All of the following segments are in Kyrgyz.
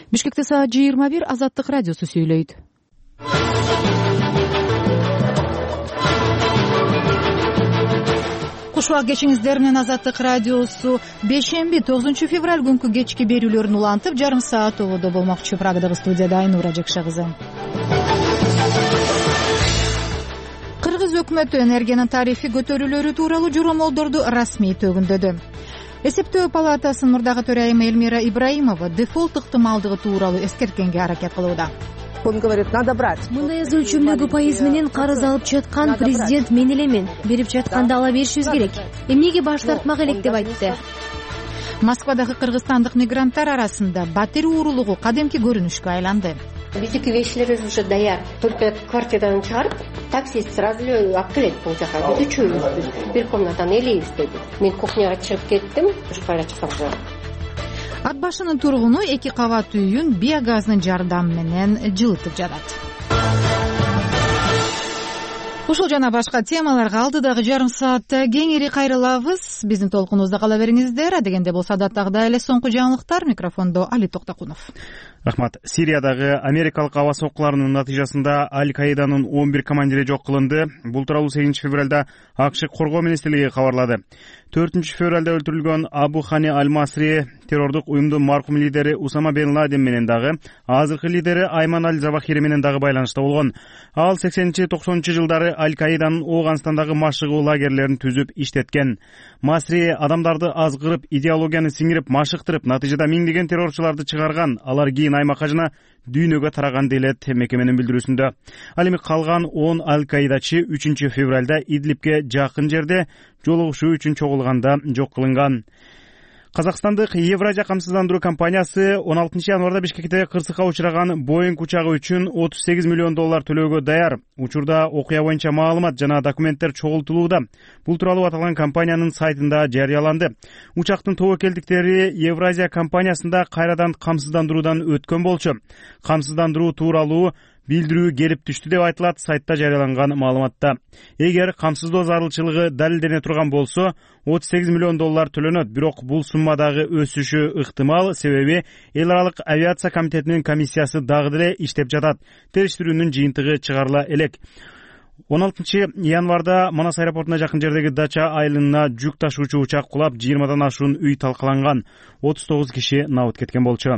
Бишкекте саат 21 Азаттык радиосу сүйлөйт. Кушбак кечиңиздер менен Азаттык радиосу бейшемби 9 февраль күнкү кечки берүүлөрүн улантып, жарым саат ободо болмокчу. Прагадагы студияда Айнура Жекша кызы. Кыргыз өкмөтү энергиянын тарифи көтөрүлөрү тууралуу жоромолдорду расмий төгүндөдү. Эсептөө палатасынын мурдагы төрайымы Элмира Ибраимова дефолт ыктымалдыгы тууралуу эскерткенге аракет кылууда. Он говорит, надо брать. Мындай өзөлчөмдөгү пайыз менен карыз алып жаткан президент мен элемин. Берип жатканда ала беришибиз керек. Эмнеге баш тартмак элек деп айтты. Москвадагы кыргызстандык мигранттар арасында батир уурулугу кадимки көрүнүшкө айланды. Биздики вещилерибиз уже даяр. Только квартирадан чыгарып, таксист сразу эле алып келет бул жака. Биз үчөөбүз бир комнатаны элейбиз деди. Мен кухняга чыгып кеттим, кайра чыксам. Ат башынын тургуну 2 кабат үйүн биогазынын жардамы менен жылытып жатат. Ушул жана башка темаларга алдыдагы жарым саатта кеңири кайрылабыз. Биздин толкунубузда кала бериңиздер. Адегенде болсо адаттагыдай эле соңку жаңылыктар. Микрофондо Али Токтокунов. Рахмат. Сириядагы америкалык аба соккуларынын натыйжасында Аль-Каиданын 11 командири жок кылынды. Бул тууралуу 8 февралда АКШ коргоо министрлиги кабарлады. 4 февралда өлтүрүлгөн Абу Хани Аль-Масри террордук уюмдун маркум лидери Усама бен Ладен менен дагы, азыркы лидери Айман Аль-Завахири менен дагы байланышта болгон. Ал 80-90 жылдары Аль-Каиданын Ооганстандагы машыгуу лагерлерин түзүп иштеткен. Масри адамдарды азгырып, идеологияны сиңирип, машыктырып, натыйжада миңдеген террорчуларды чыгарган. Алар кийин аймакка жана дүйнөгө тараган делет мекеменин билдирүүсүндө. Ал эми калган 10 Аль-Каидачы 3 февралда Идлибке жакын жерде жолугушуу үчүн чогулганда жок кылынган. Казакстандык Евразия камсыздандыруу компаниясы 16 январда Бишкекте кырсыкка учураган Боинг учагы үчүн $38 миллион төлөөгө даяр. Учурда окуя боюнча маалымат жана документтер чогултулууда. Бул тууралуу аталган компаниянын сайтында жарыяланды. Учактын тобокелдиктери Евразия компаниясында кайрадан камсыздандыруудан өткөн болчу. Камсыздандыруу тууралуу билдирүү келип түштү деп айтылат сайтта жарыяланган маалыматта. Эгер камсыздоо зарылчылыгы далилдене турган болсо, $38 миллион төлөнөт, бирок бул суммадагы өсүшү ыктымал, себеби эл аралык авиация комитетинин комиссиясы дагы деле иштеп жатат. Териштирүүнүн жыйынтыгы чыгарыла элек. 16 январда Манас аэропортуна жакын жердеги Дача айылына жүк ташуучу учак кулап, 20дан ашуун үй талкаланган. 39 киши набыт кеткен болчу.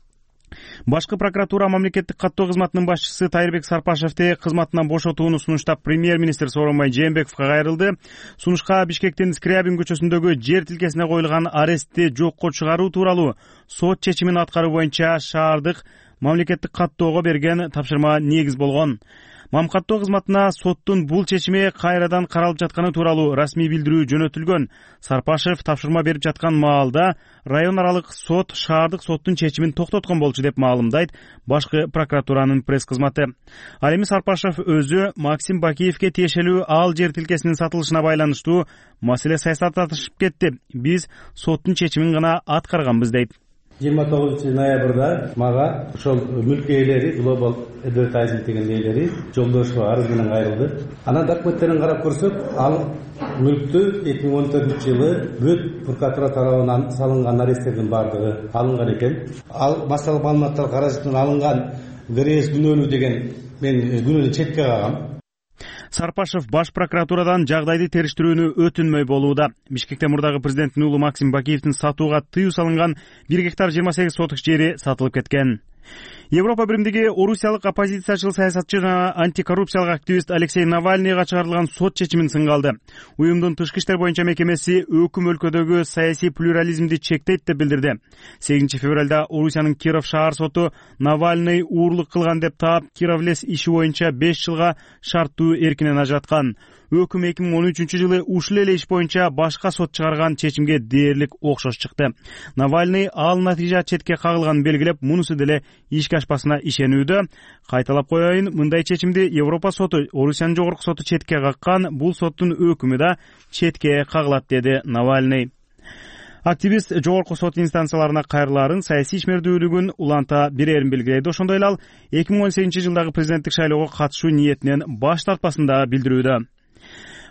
Башкы прокуратура мамлекеттик каттоо кызматынын башчысы Тайырбек Сарпашевди кызматынан бошотууну сунуштап премьер-министр Сооронбай Жээнбековго кайрылды. Сунушка Бишкектин Скрябин көчөсүндөгү жер тилкесине коюлган арестти жокко чыгаруу тууралуу сот чечимин аткаруу боюнча шаардык мамлекеттик каттоого берген тапшырма негиз болгон. Мамкаттоо кызматына соттун бул чечими кайрадан каралып жатканы тууралуу расмий билдирүү жөнөтүлгөн. Сарпашев тапшырма берип жаткан маалда район аралык сот шаардык соттун чечимин токтоткон болчу деп маалымдайт башкы прокуратуранын пресс кызматы. Ал эми Сарпашев өзү Максим Бакиевке тиешелүү ал жер тилкесинин сатылышына байланыштуу маселе саясатташып кетти. Биз соттун чечимин гана аткарганбыз дейт. 29 ноябрда мага ошол мүлк ээлери Global Advertising деген ээлери жолдошо арыз менен кайрылды. Анан документтерин карап көрсөк, ал мүлктү 2014 жылы бүт прокуратура тарабынан салынган аресттердин бардыгы алынган экен. Ал массалык маалыматтар каражатынан алынган ГРС күнөөлүү деген мен күнөөнү четке кагам. Сарпашев баш прокуратурадан жагдайды териштирүүнү өтүнмөй болууда. Бишкекте мурдагы президенттин уулу Максим Бакиевдин сатууга тыюу салынган 1 гектар 28 соток жери сатылып кеткен. Европа биримдиги орусиялык оппозициячыл саясатчы жана антикоррупциялык активист Алексей Навальныйга чыгарылган сот чечимин сынгалды. Уюмдун тышкы иштер боюнча мекемеси өкүм өлкөдөгү саясий плюрализмди чектейт деп билдирди. 8 февралда Орусиянын Киров шаар соту Навальный уурлук кылган деп таап, Кировлес иши боюнча 5 жылга шарттуу эркинен ажыраткан. Өкүм 2013 жылы ушул эле иш боюнча башка сот чыгарган чечимге дээрлик окшош чыкты. Навальный ал натыйжа четке кагылганын белгилеп, мунусу деле ишке ашпасына ишенүүдө. Кайталап коеюн, мындай чечимди Европа соту, Орусиянын жогорку соту четке каккан, бул соттун өкүмү да четке кагылат, деди Навальный. Активист жогорку сот инстанцияларына кайрылаарын, саясий ишмердүүлүгүн уланта берерин белгилейди. Ошондой эле ал 2018 жылдагы президенттик шайлоого катышуу ниетинен баш тартпасын да билдирүүдө.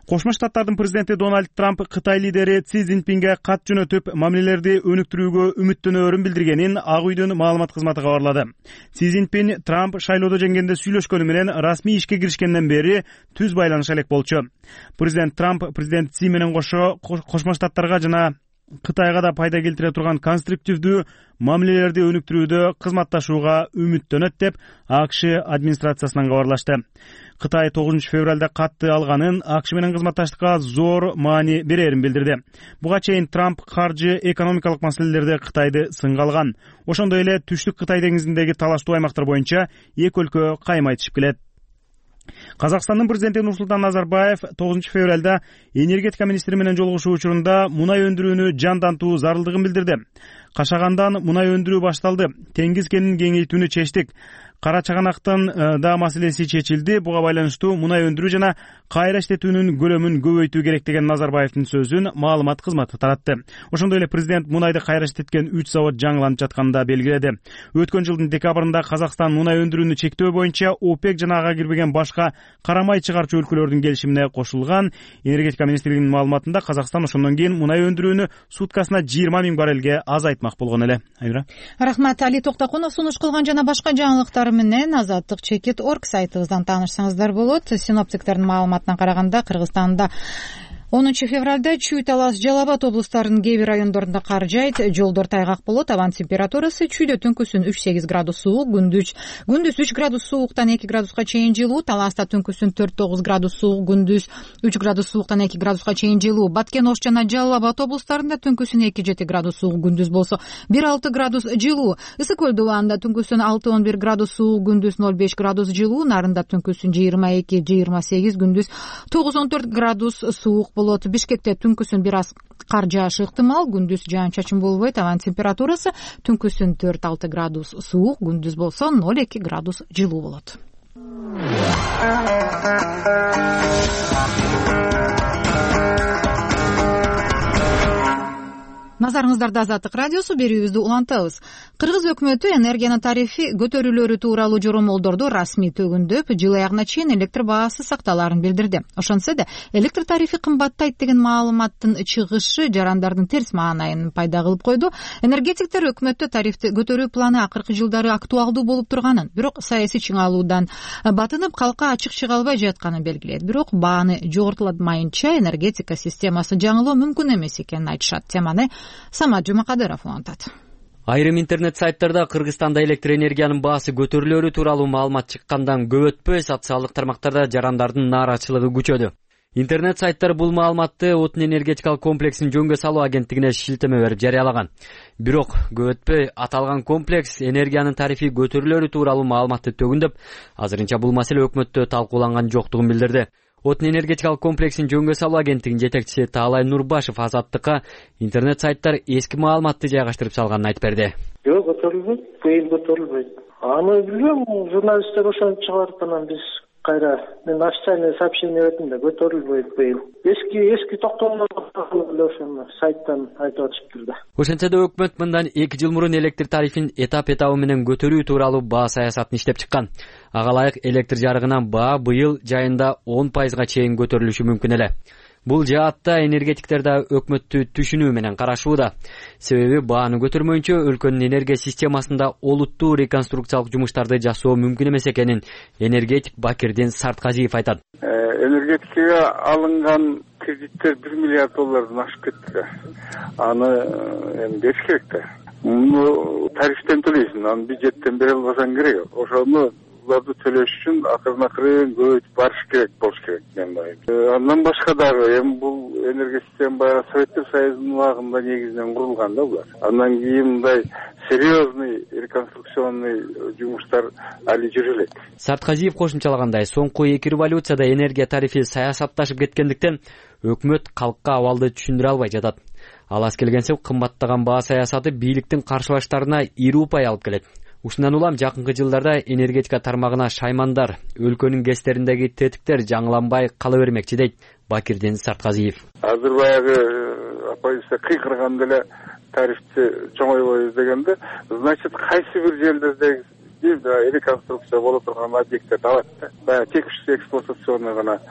Кошмо Штаттардын президенти Дональд Трамп Кытай лидери Си Цзиньпинге кат жөнөтүп, мамилелерди өнүктүрүүгө үмүттөнөөрүн билдиргенин Ак үйдүн маалымат кызматы кабарлады. Си Цзиньпин Трамп шайлоодо жеңгенде сүйлөшкөнү менен расмий ишке киришкенден бери түз байланыш элек болчу. Президент Трамп президент Си менен кошо Кошмо Штаттарга жана Кытайга да пайда келтире турган конструктивдүү мамилелерди өнүктүрүүдө кызматташууга үмүттөнөт деп АКШ администрациясынан кабарлашты. Кытай 9 февралда катты алганын, АКШ менен кызматташтыкка зор маани берерин билдирди. Буга чейин Трамп каржы экономикалык маселелерде Кытайды сынга алган. Ошондой эле Түштүк Кытай деңизиндеги талаштуу аймактар боюнча эки өлкө кайым айтышып келет. Казакстандын президенти Нурсултан Назарбаев 9 февралда энергетика министри менен жолугушуу учурунда мунай өндүрүүнү жандантуу зарылдыгын билдирди. Кашагандан мунай өндүрүү башталды. Теңиз кенин кеңейтүүнү чечтик. Кара чаганактын да маселеси чечилди. Буга байланыштуу мунай өндүрүү жана кайра иштетүүнүн көлөмүн көбөйтүү керек деген Назарбаевдин сөзүн маалымат кызматы таратты. Ошондой эле президент мунайды кайра иштеткен 3 завод жаңыланып жатканын да белгиледи. Өткөн жылдын декабрында Казакстан мунай өндүрүүнү чектөө боюнча ОПЕК жана ага кирбеген башка карамай чыгарчу өлкөлөрдүн келишимине кошулган. Энергетика министрлигинин маалыматында Казакстан ошондон кийин мунай өндүрүүнү суткасына 20 000 баррелге азайтмак болгон эле. Айра. Рахмат, Али Токтокунов сунуш кылган жана башка жаңылыктар менен Азаттык Чекит.org сайтыбыздан таанышсаңыздар болот. Синоптиктердин маалыматына караганда Кыргызстанда 10 февралда Чүй, Талас, Жалал Абад облустарынын кээ бир райондорунда кар жайт, жолдор тайгак болот. Абан температурасы Чүйдө түнкүсүн 3-8 градус суук, күндүз 3 градус сууктан 2 градуска чейин жылуу, Таласта түнкүсүн 4-9 градус суук, күндүз 3 градус сууктан 2 градуска чейин жылуу. Баткен, Ош жана Жалал Абад облустарында түнкүсүн 2-7 градус суук, күндүз болсо 1-6 градус жылуу. Ысык Көл дубанында түнкүсүн 6-11 градус суук, күндүз 0-5 градус жылуу, Нарында түнкүсүн 22-28, күндүз 9-14 градус суук болот. Бишкекте түнкүсүн бир аз кар жаашы ыктымал, күндүз жаан-чачын болбойт. Абан температурасы түнкүсүн 4-6 градус суук, күндүз болсо 0-2 градус жылуу болот. Назарыңыздарда Азаттык радиосу, берүүбүздү улантабыз. Кыргыз өкмөтү энергиянын тарифи көтөрүлөрү тууралуу жоромолдорду расмий төгүндөп, жыл аягына чейин электр баасы сакталаарын билдирди. Ошентсе да электр тарифи кымбаттайт деген маалыматтын чыгышы жарандардын терс маанайын пайда кылып койду. Энергетиктер өкмөттө тарифти көтөрүү планы акыркы жылдары актуалдуу болуп турганын, бирок саясий чыңалуудан батынып калкка ачык чыга албай жатканын белгилейт. Бирок бааны жогортуламайынча энергетика системасы жаңылоо мүмкүн эмес экенин айтышат. Теманы Самат Жумакадыров улантат. Айрым интернет сайттарда Кыргызстанда электр энергиянын баасы көтөрүлөрү тууралуу маалымат чыккандан көп өтпөй социалдык тармактарда жарандардын нааразычылыгы күчөдү. Интернет сайттар бул маалыматты Отун энергетикалык комплексин жөнгө салуу агенттигине шилтеме берип жарыялаган. Бирок көп өтпөй аталган комплекс энергиянын тарифи көтөрүлөрү тууралуу маалыматты төгүндөп, азырынча бул маселе өкмөттө талкууланган жоктугун билдирди. Отун энергетикалык комплексин жөнгө салуу агенттигинин жетекчиси Таалай Нурбашев Азаттыкка интернет сайттар эски маалыматты жайгаштырып салганын айтып берди. Жок, көтөрүлбөйт, быйыл көтөрүлбөйт. Аны билбейм, журналисттер ошентип чыгарып анан биз кайра мен официальный сообщение бердим да, көтөрүлбөйт быйыл. Эски токтомдор ошону сайттан айтып атышыптыр да. Ошентсе да өкмөт мындан 2 жыл мурун электр тарифин этап-этабы менен көтөрүү тууралуу баа саясатын иштеп чыккан. Ага ылайык электр жарыгынан баа быйыл жайында 10% чейин көтөрүлүшү мүмкүн эле. Бул жаатта энергетиктер да өкмөттү түшүнүү менен карашууда. Себеби бааны көтөрмөйүнчө өлкөнүн энергия системасында олуттуу реконструкциялык жумуштарды жасоо мүмкүн эмес экенин энергетик Бакирдин Сартказиев айтат. Энергетикага алынган кредиттер 1 миллиард доллардан ашып кетти. Аны эми бериш керек да. Муну тарифтен төлөйсүң, аны бюджеттен бере албасаң керек. Ошону буларды төлөш үчүн акырын көбөйтүп барыш керек, болуш керек мен ойлойм. Андан башка дагы эми бул энергия система баягы Советтер Союзунун убагында негизинен курулган да булар. Андан кийин мындай серьезный реконструкционный жумуштар али жүрө элек. Сартказиев кошумчалагандай, соңку 2 революцияда энергия тарифи саясатташып кеткендиктен өкмөт калкка абалды түшүндүрө албай жатат. Ал аз келгенсип кымбаттаган баа саясаты бийликтин каршылаштарына ири упай алып келет. Ушундан улам жакынкы жылдарда энергетика тармагына шаймандар, өлкөнүн кестериндеги тетиктер жаңыланбай кала бермекчи дейт Бакирдин Сартказиев. Азыр баягы оппозиция кыйкырганда эле тарифти чоңойбойбуз дегенде, значит, кайсы бир жерлерде реконструкция боло турган объекттерди алат да. Баягы текущий эксплуатационный гана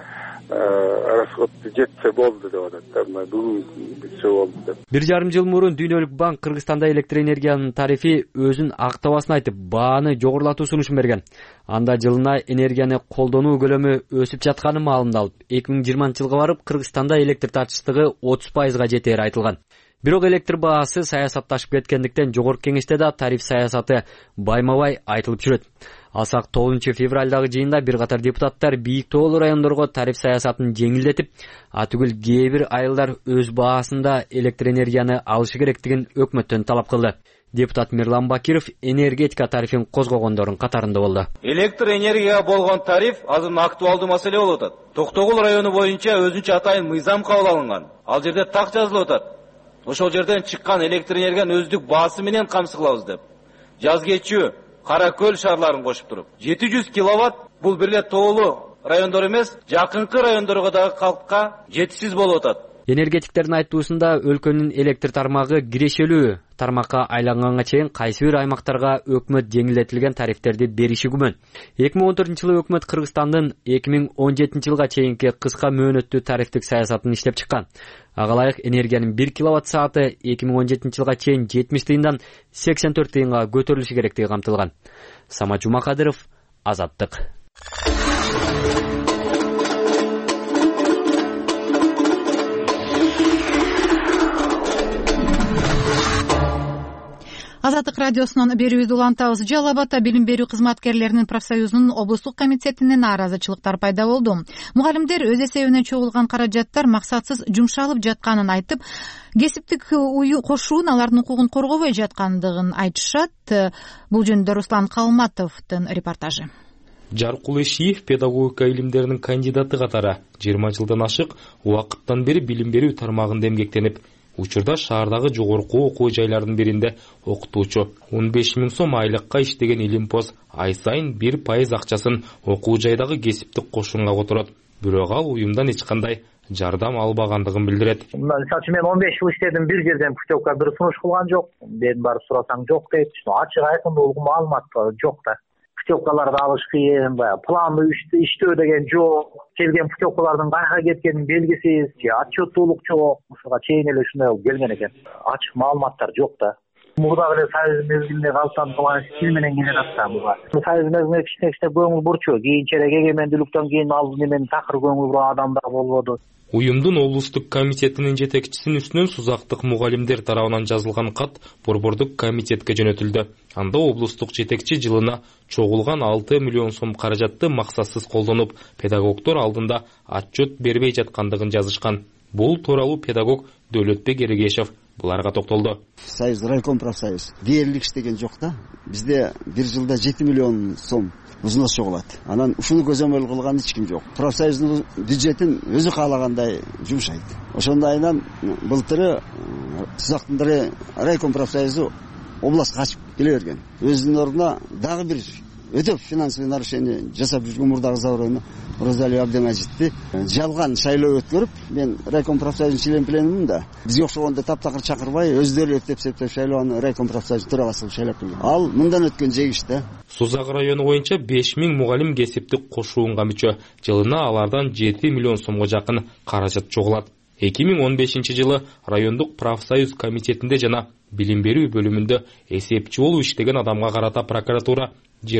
расходу жетсе болду деп атат. Бүгүн бүтсө болду деп. 1,5 жыл мурун Дүйнөлүк банк Кыргызстанда электр энергиянын тарифи өзүн актабасын айтып, бааны жогорулатуу сунушун берген. Анда жылына энергияны колдонуу көлөмү өсүп жатканы маалымдалып, 2020-жылга барып Кыргызстанда электр тартыштыгы 30%га жетери айтылган. Бирок электр баасы саясатташып кеткендиктен жогорку кеңеште да тариф саясаты байма-бай айтылып жүрөт. Алсак 9 февралдагы жыйында бир катар депутаттар бийик тоолуу райондорго тариф саясатын жеңилдетип, атүгүл кээ бир айылдар өз баасында электр энергияны алышы керектигин өкмөттөн талап кылды. Депутат Мирлан Бакиров энергетика тарифин козгогондордун катарында болду. Электр энергияга болгон тариф азыр актуалдуу маселе болуп атат. Токтогул району боюнча өзүнчө атайын мыйзам кабыл алынган. Ал жерде так жазылып атат. Ошол жерден чыккан электр энергияны өздүк баасы менен камсыз кылабыз деп. Жаз кечүү Кара Көл шаарларын кошуп туруп, 700 киловатт бул бир эле тоолуу райондор эмес, жакынкы райондорго дагы калкка жетишсиз болуп атат. Энергетиктердин айтуусунда өлкөнүн электр тармагы кирешелүү тармакка айланганга чейин кайсы бир аймактарга өкмөт жеңилдетилген тарифтерди бериши күмөн. 2014-жылы өкмөт Кыргызстандын 2017-жылга чейинки кыска мөөнөттүү тарифтик саясатын иштеп чыккан. Ага ылайык энергиянын 1 киловатт сааты 2017-жылга чейин 70 тыйындан 84 тыйынга көтөрүлүшү керектиги камтылган. Самат Жумакадыров, Азаттык. Азаттык радиосунун берүүбүздү улантабыз. Жалал Абадта билим берүү кызматкерлеринин профсоюзунун облустук комитетинен нааразычылыктар пайда болду. Мугалимдер өз эсебинен чогулган каражаттар максатсыз жумшалып жатканын айтып, кесиптик кошуун алардын укугун коргобой жаткандыгын айтышат. Бул жөнүндө Руслан Калматовдун репортажы. Жаркул Эшиев педагогика илимдеринин кандидаты катары 20 жылдан ашык убакыттан бери билим берүү тармагында эмгектенип, учурда шаардагы жогорку окуу жайлардын биринде окутуучу. 15 000 сом айлыкка иштеген Илимпоз ай сайын 1% акчасын окуу жайдагы кесиптик кошуунга которот. Бирок ал уюмдан эч кандай жардам албагандыгын билдирет. Мисалы үчүн мен 15 жыл иштедим, бир жерден путевка бир сунуш кылган жок. Мен барып сурасаң жок дейт. Ачык айкындуу маалымат жок да. Путевкаларды алыш кыйын, планды иштөө деген жок. Келген путевкалардын кайга кеткенин белгисиз, отчеттуулук жок. Мисалга чейин эле ушундай болуп келген экен. Ачык маалыматтар жок да. Мурдагы эле Союз мезгилинде калыптанган стиль менен келе атат буга. Союз мезгилинде кичине көңүл бурчу. Кийинчерээк эгемендүүлүктөн кийин ал немен такыр көңүл бурган адамдар болбоду. Уюмдун облустук комитетинин жетекчисинин үстүнөн Сузактык мугалимдер тарабынан жазылган кат Борбордук комитетке жөнөтүлдү. Анда облустук жетекчи жылына чогулган 6 миллион сом каражатты максатсыз колдонуп, педагогдор алдында отчет бербей жаткандыгын жазышкан. Бул тууралуу педагог Дөөлөтбек Эрегешев буларга токтолду. Союз райком профсоюз дээрлик иштеген жок да. Бизде бир жылда 7 миллион сом узнос чогулат. Анан ушуну көзөмөл кылган эч ким жок. Профсоюздун бюджетин өзү каалагандай жумшайт. Ошондайдан былтыры Сузактын райком профсоюзу областка качып келе берген. Өзүнүн ордуна дагы бир өтөп финансовый нарушение жасап жүргөн мурдагы Заврону Розалия Абдемажитти жалган шайлоо өткөрүп, мен райком профсоюзунун член пленумун да бизге окшогондо таптакыр чакырбай өздөрү эптеп шайлоону райком профсоюз төрагасы шайлап келген. Ал мындан өткөн жегиш да. Сузак району боюнча 5000 мугалим кесиптик кошуунга мүчө. Жылына алардан 7 миллион сомго жакын каражат чогулат. 2015 жылы райондук профсоюз комитетинде жана билим берүү бөлүмүндө эсепчи болуп иштеген адамга карата прокуратура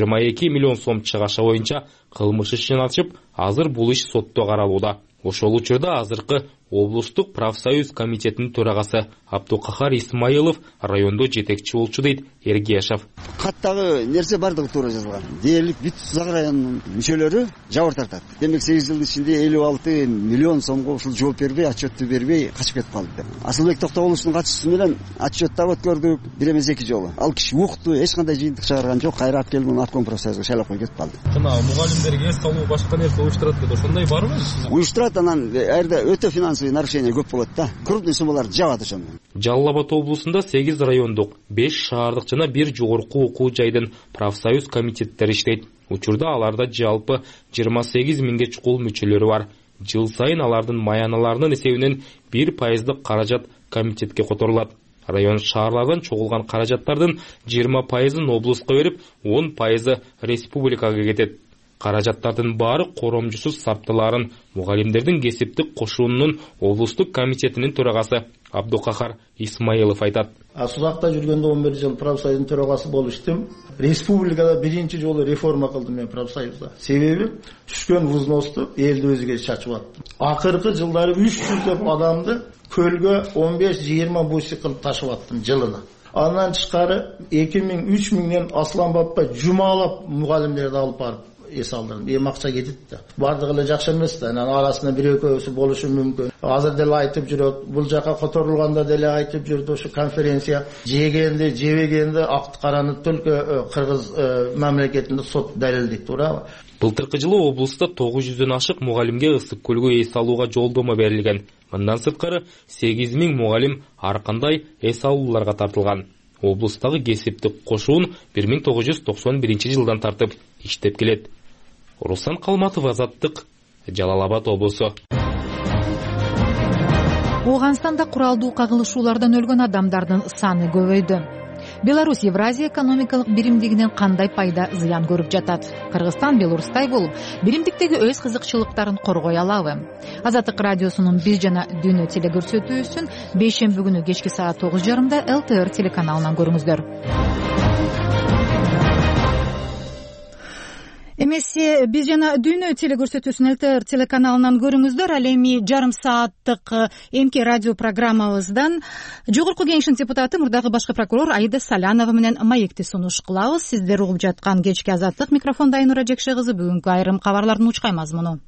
22 миллион сом чыгаша боюнча кылмыш ишин ачып, азыр бул иш сотто каралууда. Ошол учурда азыркы облустук профсоюз комитетинин төрагасы Абдукахар Исмаилов райондо жетекчи болчу дейт Эргешев. Каттагы нерсе бардыгы туура жазылган. Дээрлик бүт Сузак районунун мүчөлөрү жабыр тартат. Демек 8 жылдын ичинде 56 миллион сомго ушул жооп бербей, отчетту бербей качып кетип калды. Асылбек Токтогуловдун катышуусу менен отчеттап өткөрдүк, бир эмес 2 жолу. Ал киши укту, эч кандай жыйынтык чыгарган жок, кайра алып келип атком профсоюзга шайлап коюп кетип калды. Жана мугалимдерге эс салуу башка нерсе уюштурат деп ошондой барбы? Уюштурат, анан айрда өтө финансовый нарушение көп болот да. Крупный суммаларды жабат ошондо. Жалал Абад облусунда 8 райондук, 5 шаардык жана 1 жогорку окуу жайдын профсоюз комитеттери иштейт. Учурда аларда жалпы 28 миңге чукул мүчөлөрү бар. Жыл сайын алардын маяналарынын эсебинен 1% каражат комитетке которулат. Район шаарлардан чогулган каражаттардын 20%-ын облуска берип, 10% республикага кетет. Каражаттардын баары коромжусуз сарпталарын мугалимдердин кесиптик кошуунунун облустук комитетинин төрагасы Абдукахар Исмаилов айтат. Сузакта жүргөндө 11 жыл профсоюздун төрагасы болуп иштедим. Республикада биринчи жолу реформа кылдым мен профсоюзда. Себеби түшкөн взносты элди өзүгө чачып аттым. Акыркы жылдары 300 адамды көлгө 15-20 бусик кылып ташып аттым жылына. Андан тышкары 2000-3000ден Асланбапка жумалап мугалимдерди алып барып эс алдырдым. Эми акча кетет да. Бардыгы эле жакшы эмес да. Анан арасында бир экөөсү болушу мүмкүн. Азыр деле айтып жүрөт. Бул жака которулганда деле айтып жүрдү. Ошо конференция жегенди, жебегенди акты караны только Кыргыз мамлекетинде сот далилдейт, туурабы? Былтыркы жылы облуста 900дөн ашык мугалимге ысык көлгө эс алууга жолдомо берилген. Мындан сырткары 8000 мугалим ар кандай эс алууларга тартылган. Облустагы кесиптик кошуун 1991 жылдан тартып иштеп келет. Руслан Калматов, Азаттык, Жалал Абад облусу. Ооганстанда куралдуу кагылышуулардан өлгөн адамдардын саны көбөйдү. Беларусь Евразия экономикалык биримдигинен кандай пайда зыян көрүп жатат? Кыргызстан Белорустай болуп, биримдиктеги өз кызыкчылыктарын коргой алабы? Азаттык радиосунун Биз жана Дүйнө телекөрсөтүүсүн бейшемби күнү кечки саат 9:30 ЛТР телеканалынан көрүңүздөр. Эмесе Биз жана Дүйнө телекөрсөтүүсүн ЛТР телеканалынан көрүңүздөр. Ал эми жарым сааттык эмки радио программабыздан Жогорку Кеңештин депутаты, мурдагы башкы прокурор Аида Салянова менен маекти сунуш кылабыз. Сиздер угуп жаткан кечки Азаттык, микрофонда Айнура Жекше кызы. Бүгүнкү айрым кабарлардын учкай мазмуну.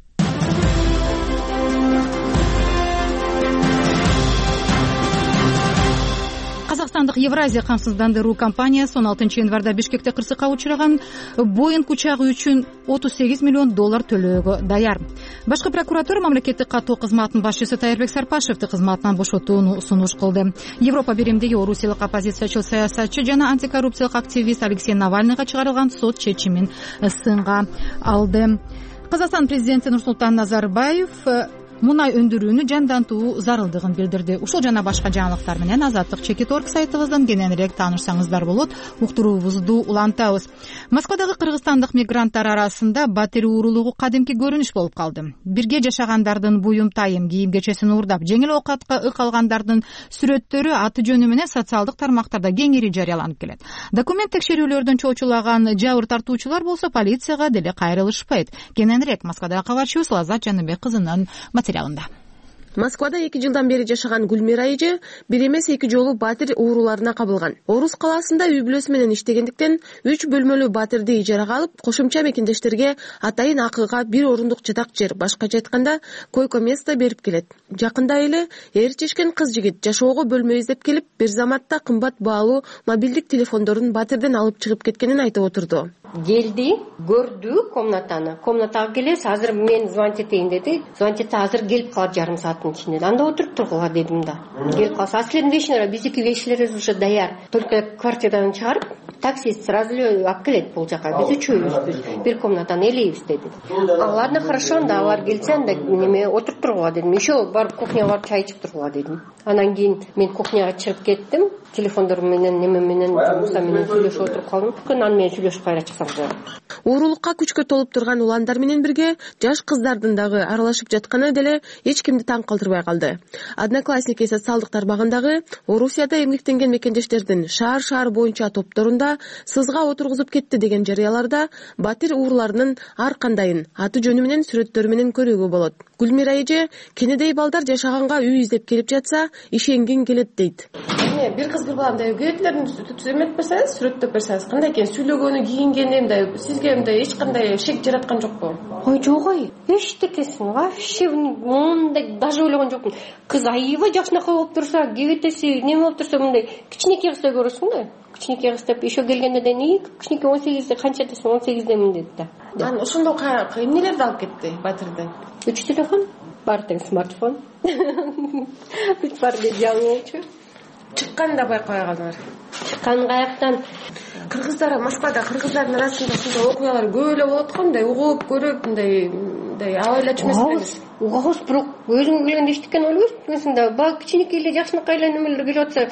Казакстандык Евразия камсыздандыруу компаниясы 16 январда Бишкекте кырсыкка учураган Боинг учагы үчүн $38 миллион төлөөгө даяр. Башкы прокуратура мамлекеттик каттоо кызматынын башчысы Тайырбек Сарпашевди кызматынан бошотууну сунуш кылды. Европа биримдиги орусиялык оппозициячыл саясатчы жана антикоррупциялык активист Алексей Навальныйга чыгарылган сот чечимин сынга алды. Казакстан президенти Нурсултан Назарбаев мунай өндүрүүнү жандантуу зарылдыгын билдирди. Ушул жана башка жаңылыктар менен Азаттык Чекит.орг сайтыбыздан кененирээк таанышсаңыздар болот. Уктуруубузду улантабыз. Москвадагы кыргызстандык мигранттар арасында батир уурулугу кадимки көрүнүш болуп калды. Бирге жашагандардын буюм-тайым, кийим-кечесин уурдап, жеңил оокатка ык алгандардын сүрөттөрү аты жөнү менен социалдык тармактарда кеңири жарыяланып келет. Документ текшерүүлөрдөн чоочулаган жабыр тартуучулар болсо полицияга деле кайрылышпайт. Кененирээк Москвадагы кабарчыбыз Лазат Жаныбек кызынын материалында. Москвада 2 жылдан бери жашаган Гүлмира эже бир эмес 2 жолу батир ууруларына кабылган. Орус калаасында үй бүлөсү менен иштегендиктен 3 бөлмөлүү батирди ижарага алып, кошумча мекендештерге атайын акыга 1 орундук жатак жер, башкача айтканда койко место берип келет. Жакында эле эр чечкен кыз жигит жашоого бөлмө издеп келип, бир заматта кымбат баалуу мобилдик телефондорун батирден алып чыгып кеткенин айтып отурду. Келди, көрдү комнатаны. Комнатага келесиз, азыр мен звонить этейин деди. Звонить этсе, азыр келип калат жарым сааттын ичинде. Анда отуруп тургула дедим да. Келип калса, а силердин вещилер, биздики вещилерибиз уже даяр. Только квартирадан чыгарып, таксист сразу эле алып келет бул жака. Биз үчөөбүзбүз. Бир комнатаны элейбиз деди. Ладно, хорошо, анда алар келсе, анда неме отуруп тургула дедим. Еще барып кухняга барып чай ичип тургула дедим. Анан кийин мен кухняга чыгып кеттим. Телефондор менен, неме менен, жумуста менен сүйлөшүп отуруп калдым. Анан мен сүйлөшүп кайра чыксам болот. Уурулукка күчкө толуп турган уландар менен бирге жаш кыздардын дагы аралашып жатканы деле эч кимди таң калтырбай калды. Одноклассники социалдык тармагындагы Орусияда эмгектенген мекендештердин шаар боюнча топторунда сызга отургузуп кетти деген жарыяларда батир ууруларынын ар кандайын аты жөнү менен сүрөттөрү менен көрүүгө болот. Гүлмира эже кенедей балдар жашаганга үй издеп келип жатса ишенгин келет дейт. Бир кыз бир баламдай өгөйөктөрүн эметип берсеңиз, сүрөттөп берсеңиз, кандай экен сүйлөгөнү, кийингени мындай сизге мындай эч кандай шек жараткан жокпу? Ой, жок ой. Эчтекесин вообще мындай даже ойлогон жокмун. Кыз аябай жакшынакай болуп турса, кебетеси неме болуп турса, мындай кичинекей кыздай көрөсүң да. Кичинекей кыз деп еще келгенде де кичинекей 18-де канча десең 18-демин деди да. Анан ошондо эмнелерди алып кетти батирди? 3 телефон, бар тең смартфон. Бүт бар деп жаңы болчу. Чыкканын да байкабай калдыңар. Чыккан каяктан? Кыргыздар, Москвада кыргыздардын арасында ушундай окуялар көп эле болот го, мындай угуп, көрүп, мындай мындай аба эле түшмөсүңүз? Угабыз, бирок өзүң билгенде эчтекен ойлойсуң да, баягы кичинекей эле жакшынакай эле немелер келип атса,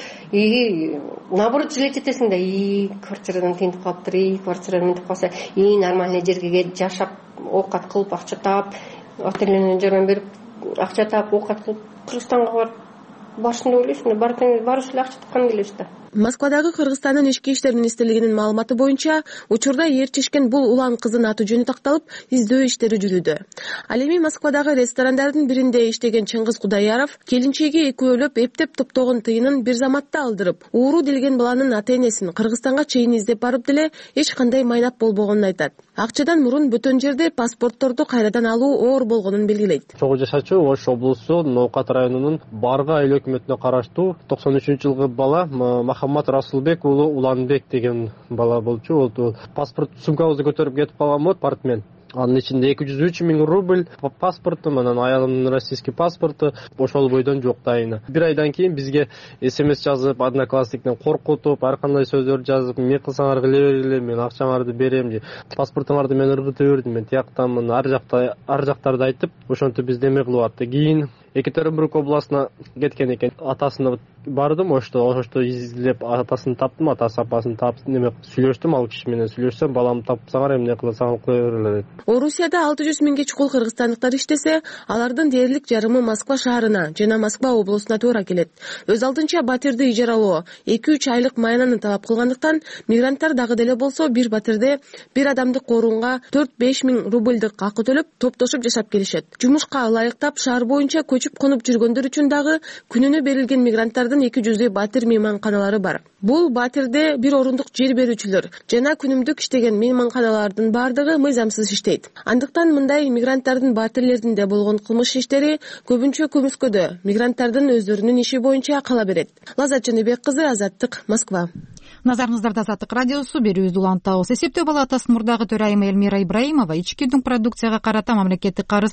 наоборот жылап кетесиң да, квартирадан тыйынтып калыптыр, квартирадан мынтип калса, нормальный жерге келип жашап, оокат кылып, акча таап, отелине жардам берип, акча таап, оокат кылып, Кыргызстанга барып барышын деп ойлойсуң да, барыш эле акча тапкан келесиз да. Москвадагы Кыргызстандын ички иштер министрлигинин маалыматы боюнча, учурда эр чечкен бул улан кыздын аты жөнү такталып, издөө иштери жүрүүдө. Ал эми Москвадагы ресторандардын биринде иштеген Чыңгыз Кудайяров келинчеги экөөлөп эптеп топтогон тыйынын бир заматта алдырып, ууру делген баланын ата-энесин Кыргызстанга чейин издеп барып деле эч кандай майнап болбогонун айтат. Акчадан мурун бөтөн жерде паспортторду кайрадан алуу оор болгонун белгилейт. Чогуу жашачу Ош облусу Ноокат районунун Барга айыл өкмөтүнө караштуу 93-жылкы бала Махаммат Расулбек уулу Уланбек деген бала болчу. Паспорт сумкабызды көтөрүп кетип калган болот партмен. Анын ичинде 203 000 рубль паспорту, анан аялымдын российский паспорту ошол бойдон жок дайыны. Бир айдан кийин бизге СМС жазып, Одноклассниктен коркутуп, ар кандай сөздөр жазып, эмне кылсаңар кыле бергиле, мен акчаңарды берем, паспортуңарды мен ыргыта бердим, мен тияктамын, ар жактарды айтып, ошентип бизди эме кылып атты. Кийин Екатеринбург областына кеткен экен. Атасына бардым, ошто изилеп атасын таптым, атасы апасын таптым, неме сүйлөштүм, ал киши менен сүйлөшсөм, баламды тапсаңар эмне кылсаңар кыла бергиле деп. Орусияда 600 миңге чукул кыргызстандыктар иштесе, алардын дээрлик жарымы Москва шаарына жана Москва облусуна туура келет. Өз алдынча батирди ижаралоо 2-3 айлык маянаны талап кылгандыктан, мигранттар дагы деле болсо бир батирде бир адамдык корунга 4-5 миң рубльдык акы төлөп, топтошуп жашап келишет. Жумушка ылайыктап шаар боюнча көчүп-конуп жүргөндөр үчүн дагы күнүнө берилген мигранттардын 200 батир мейманканалары бар. Бул батирде бир орундук жер берүүчүлөр жана күнүмдүк иштеген мейманканалардын баардыгы мыйзамсыз иштейт. Андыктан мындай мигранттардын батирлеринде болгон кылмыш иштери көбүнчө көмүскөдө мигранттардын өздөрүнүн иши боюнча кала берет. Лаззат Жаныбек кызы, Азаттык, Москва. Назарыңыздарда Азаттык радиосу берүүбүздү улантабыз. Эсептөө палатасынын мурдагы төрайымы Элмира Ибраимова ички дүң продукцияга карата мамлекеттик карыз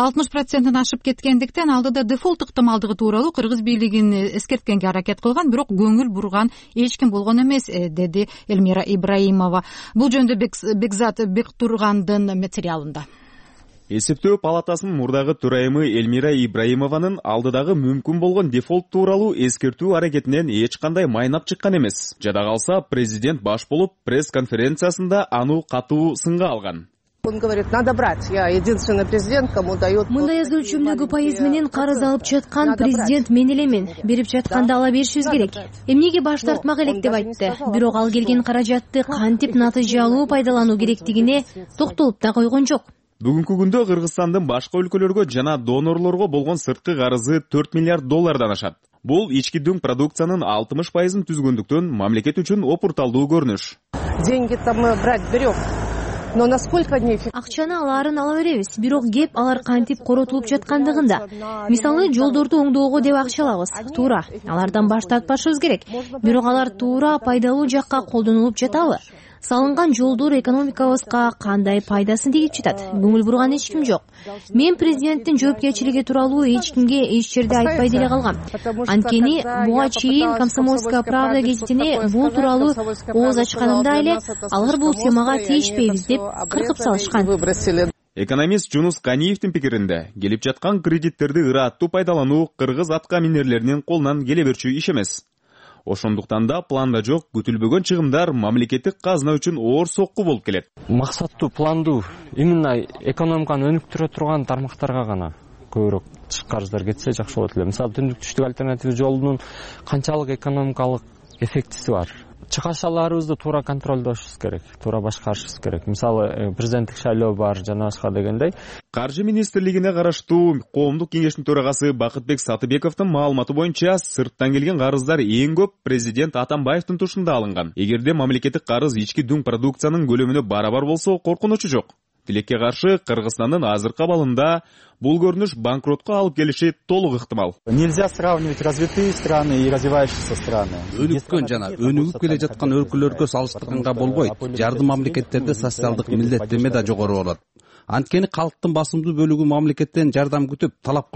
60% ашып кеткендиктен алдыда дефолт ыктымалдыгы тууралуу кыргыз бийлигин эскерткенге аракет кылган, бирок көңүл бурган эч ким болгон эмес, деди Элмира Ибраимова. Бул жөнүндө Бекзат Бектургандын материалында. Эсептөө палатасынын мурдагы төрайымы Элмира Ибраимованын алдыдагы мүмкүн болгон дефолт тууралуу эскертүү аракетинен эч кандай майнап чыккан эмес. Жада калса, президент баш болуп пресс-конференциясында аны катуу сынга алган. Он говорит, надо брать. Я единственный президент, кому дают. Мындай аз өлчөмдөгү пайыз менен карыз алып жаткан президент мен элемин. Берип жатканда ала беришибиз керек. Эмнеге баш тартмак элек деп айтты. Бирок ал келген каражатты кантип натыйжалуу пайдалануу керектигине токтолуп да койгон жок. Бүгүнкү күндө Кыргызстандын башка өлкөлөргө жана донорлорго болгон сырткы карызы 4 миллиард доллардан ашат. Бул ички дүң продукциянын 60%-ын түзгөндүктөн мамлекет үчүн опурталдуу көрүнүш. Деньги-то мы брать берем. Но насколько дней? Акчаны аларын ала беребиз, бирок кеп алар кантип коротулуп жаткандыгында. Мисалы, жолдорду оңдоого деп акча алабыз. Туура, алардан баш тартпашыбыз керек. Бирок алар туура пайдалуу жакка колдонулуп жатабы? Салынган жолдор экономикабызга кандай пайдасын тийип жатат? Көңүл бурган эч ким жок. Мен президенттин жоопкерчилиги тууралуу эч кимге эч жерде айтпай деле калгам. Анткени буга чейин Комсомольская правда гезитине бул тууралуу ооз ачканымда эле алар бул схемага тийишпейбиз деп кыркып салышкан. Экономист Жунус Каниевдин пикиринде, келип жаткан кредиттерди ыраттуу пайдалануу кыргыз атка минерлеринин колунан келе берчү иш эмес. Ошондуктан да планда жок күтүлбөгөн чыгымдар мамлекеттик казына үчүн оор сокку болуп келет. Максаттуу, пландуу, именно экономиканы өнүктүрө турган тармактарга гана көбүрөөк карыздар кетсе жакшы болот эле. Мисалы, түндүк түштүк альтернатив жолунун канчалык экономикалык эффектиси бар. Чыгашаларыбызды туура контролдошубуз керек, туура башкарышыбыз керек. Мисалы, президенттик шайлоо бар жана башка дегендей. Каржы министрлигине караштуу коомдук кеңештин төрагасы Бакытбек Сатыбековдун маалыматы боюнча, сырттан келген карыздар эң көп президент Атамбаевдин тушунда алынган. Эгерде мамлекеттик карыз ички дүң продукциянын көлөмүнө барабар болсо, коркунучу жок. Тилекке каршы Кыргызстандын азыркы абалында бул көрүнүш банкротко алып келиши толук ыктымал. Нельзя сравнивать развитые страны и развивающиеся страны. Өнүккөн жана өнүгүп келе жаткан өлкөлөргө салыштырганга болбойт. Жардым мамлекеттерде социалдык милдеттенме да жогору болот. Анткени калктын басымдуу бөлүгү мамлекеттен жардам күтүп талап кылат.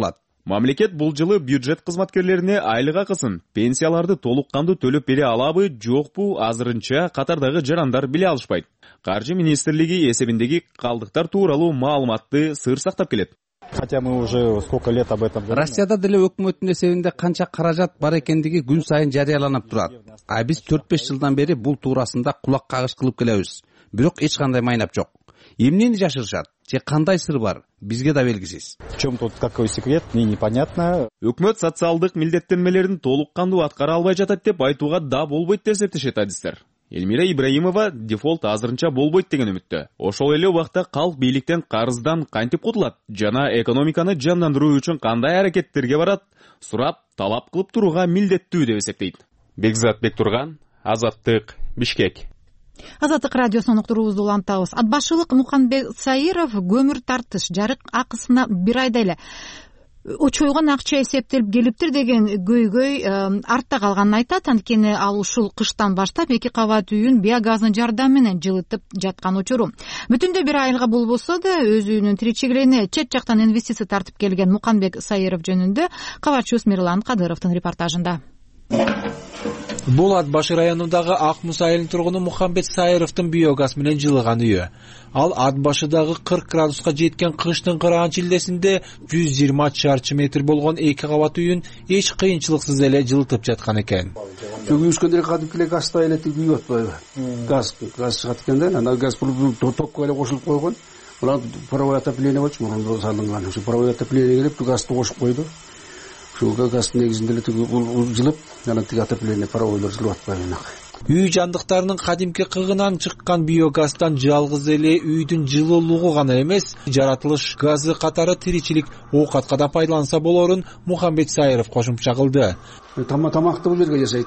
Мамлекет бул жылы бюджет кызматкерлерине айлык акысын, пенсияларды толук кандуу төлөп бере алабы, жокпу, азырынча катардагы жарандар биле алышпайт. Каржы министрлиги эсебиндеги калдыктар тууралуу маалыматты сыр сактап келет. Хотя мы уже сколько лет об этом. Россияда деле өкмөттүн эсебинде канча каражат бар экендиги күн сайын жарыяланып турат. А биз 4-5 жылдан бери бул туурасында кулак кагыш кылып келебиз. Бирок эч кандай майнап жок. Эмнени жашырышат? Же кандай сыр бар? Бизге да белгисиз. В чем тут какой секрет? Мне непонятно. Өкмөт социалдык милдеттенмелерин толук кандуу аткара албай жатат деп айтууга да болбойт деп эсептешет адистер. Эльмира Ибраимова дефолт азырынча болбойт деген үмүттө. Ошол эле убакта калк бийликтен карыздан кантип кутулат жана экономиканы жандандыруу үчүн кандай аракеттерге барат сурап, талап кылып турууга милдеттүү деп эсептейт. Бекзат Бектурган, Азаттык, Бишкек. Азаттык радиосунун уктуруубузду улантабыз. Ат башылык Мухамбет Саиров көмүр тартыш жарык акысына бир айда эле очойгон акча эсептелип келиптир деген көйгөй артта калганын айтат. Анткени ал ушул кыштан баштап 2 кабат үйүн биогаздын жардамы менен жылытып жаткан учуру. Бүтүндө бир айга болбосо да өз үйүнүн тиричилигине чет жактан инвестиция тартып келген Мухамбет Саиров жөнүндө кабарчыбыз Мирлан Кадыровдун репортажында. Бул Ат башы районундагы Ак Муса айылынын тургуну Мухамбет Саировдун биогаз менен жылыган үйү. Ал Ат башыдагы 40 градуска жеткен кыштын кыраан чилдесинде 120 чарчы метр болгон 2 кабат үйүн эч кыйынчылыксыз эле жылытып жаткан экен. Өскөндө кадимки эле газда эле үй атпайбы? Газ чыгат экен да, ана газ токко эле кошулуп койгон. Мына паровой отопление болчу, мурун салынган. Ушу паровой отопление келип, газды кошуп койду. Ушуга газ негизинде эле жылып, анан тиги отопление паровойлор жылып атпайбы. Үй жандыктарынын кадимки кыгынан чыккан биогаздан жалгыз эле үйдүн жылуулугу гана эмес, жаратылыш газы катары тиричилик оокатка да пайдаланса болорун Мухамбет Саиров кошумча кылды. Тамакты бул жерге жасайт.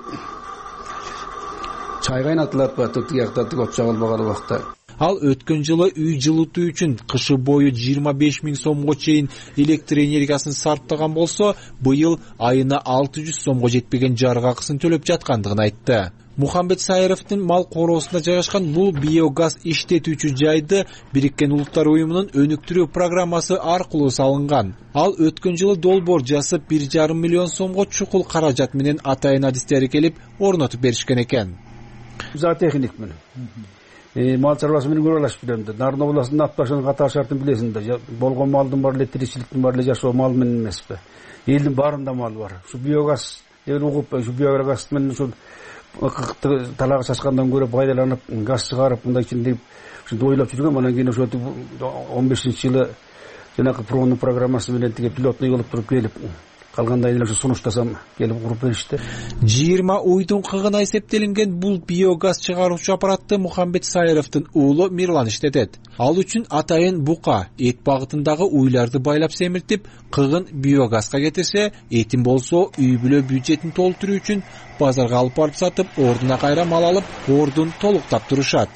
Чай кайнатылат, тиякта көп чагылбаган убакта. Ал өткөн жылы үй жылытуу үчүн кышы бою 25 000 сомго чейин электр энергиясын сарптаган болсо, быйыл айына 600 сомго жетпеген жарык акысын төлөп жаткандыгын айтты. Мухамбет Саировдун мал короосунда жайгашкан бул биогаз иштетүүчү жайды Бириккен Улуттар уюмунун өнүктүрүү программасы аркылуу салынган. Ал өткөн жылы долбоор жасып 1,5 миллион сомго чукул каражат менен атайын адистери келип орнотуп беришкен экен. Зоотехник менен мал чарбасы менен аралашып билем да. Нарын областында Ат башынын катар шартын билесиң да. Болгон малдын бар эле тиричиликтин бар эле жашоо мал менен эмеспи. Элдин баарында мал бар. Ушу биогаз угуп, ушу биогаз менен ушул талага чачкандан көрө пайдаланып, газ чыгарып, мындай ичинде ушинтип ойлоп жүргөн. Анан кийин ошо 15-жылы жанагы промдун программасы менен тиги пилотный кылып туруп келип, калгандай эле ушу сунуштасам келип куруп беришти. 20 уйдун кыгына эсептелинген бул биогаз чыгаруучу аппаратты Мухамбет Саировдун уулу Мирлан иштетет. Ал үчүн атайын бука, эт багытындагы уйларды байлап семиртип, кыгын биогазга кетирсе, этин болсо үй бүлө бюджетин толтуруу үчүн базарга алып барып сатып, ордуна кайра мал алып, ордун толуктап турушат.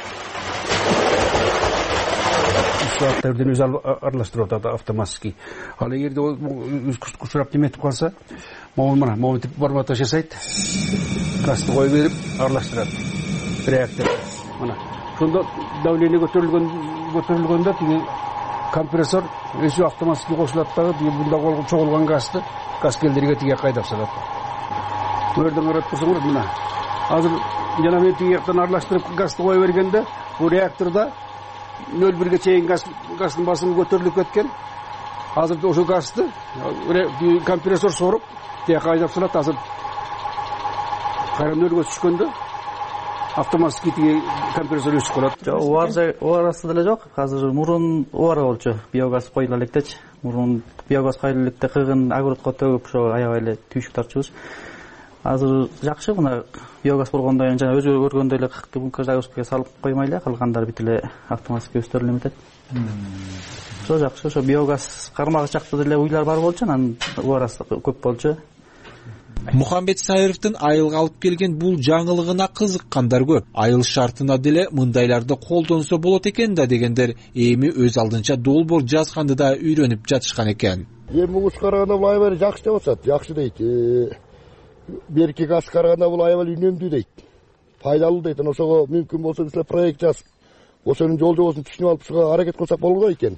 Сааттардын өзү аралаштырып атат автоматский. Ал эгерде кучурап неметип калса, могу тип бармата жасайт. Газды коюп берип аралаштырат. Реактор. Мына. Шондо давление көтөрүлгөндө тиги компрессор өзү автоматский кошулат дагы, мында чогулган газды газ келдерге тиге кайдап салат. Өрдөн карап турсаңар мына. Азыр жана мен тиги жактан аралаштырып газды коюп бергенде, бул реакторда 0,1ге чейин газдын басымы көтөрүлүп кеткен. Азыр ошо газды компрессор соруп, тиге кайдап салат. Азыр кайра 0ге түшкөндө автоматский тиги компрессор өчүп калат. Жок, убарасы деле жок. Азыр мурун убара болчу. Биогаз коюла электечи. Мурун биогаз коюла электе кыгын огородко төгүп ошо аябай эле түйшүк тарчыбыз. Азыр жакшы, мына биогаз болгондон кийин жана өзү көргөндөй эле загрузкага салып коймой эле, калгандары бүт эле автоматически өстөрүлүп кетет. Ошо жакшы, ошо биогаз кармагы жакта деле уйлар бар болчу, анан убарасы көп болчу. Мухамбет Саировдун айылга алып келген бул жаңылыгына кызыккандар көп. Айыл шартына деле мындайларды колдонсо болот экен да дегендер эми өз алдынча долбоор жазганды да үйрөнүп жатышкан экен. Эми уш караганда бул аябай жакшы деп атат, жакшы дейт. Берки газ караганда бул аябай үнөмдүү дейт. Пайдалуу дейт. Ошого мүмкүн болсо биз проект жазып, ошонун жол жобосун түшүнүп алып, ушуга аракет кылсак болот экен.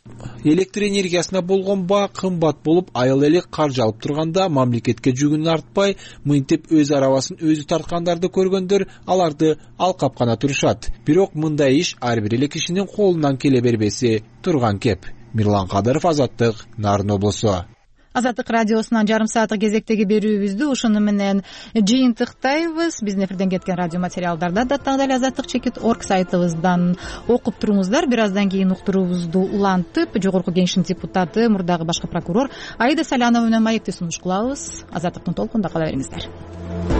электр энергиясына болгон баа кымбат болуп, айыл эли каржы алып турганда мамлекетке жүгүн артпай, мынтип өз арабасын өзү тарткандарды көргөндөр аларды алкап гана турушат. Бирок мындай иш ар бир эле кишинин колунан келе бербеси турган кеп. Мирлан Кадыров, Азаттык, Нарын облусу. Азаттык радиосунан жарым сааттык кезектеги берүүбүздү ушуну менен жыйынтыктайбыз. Биздин эфирден кеткен радио материалдарды даттагы эле azattik.org сайтыбыздан окуп туруңуздар. Бир аздан кийин уктуруубузду улантып, жогорку кеңештин депутаты, мурдагы башкы прокурор Аида Салянова менен маекти сунуш кылабыз. Азаттыктын толкунда кала бериңиздер.